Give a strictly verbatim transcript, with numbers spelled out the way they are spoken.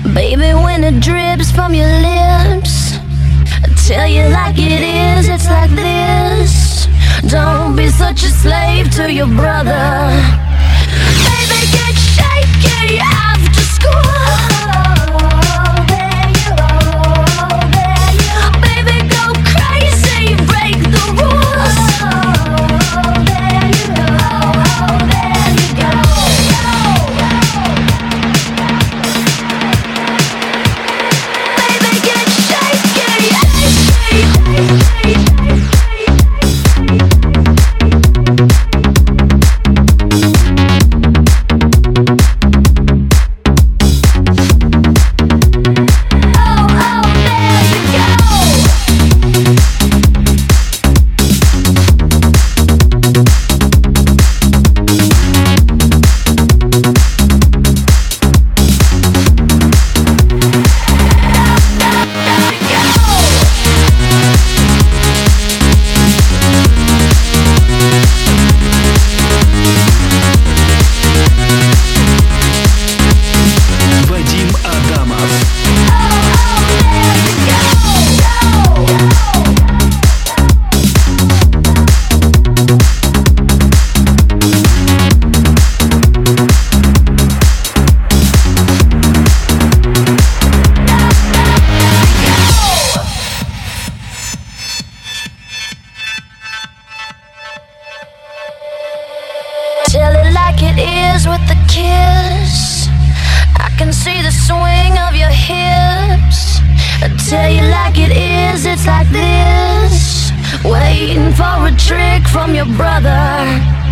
Baby, when it drips from your lips, I tell you like it is, it's like this. Don't be such a slave to your brother. Baby, get shaky after school. There you are, there you are. Baby, go crazy, break the rules. There you go, there you go. Baby, get shaky. Tell it like it is with the kiss. I can see the swing of your hips. I tell you like it is, it's like this. Waiting for a trick from your brother.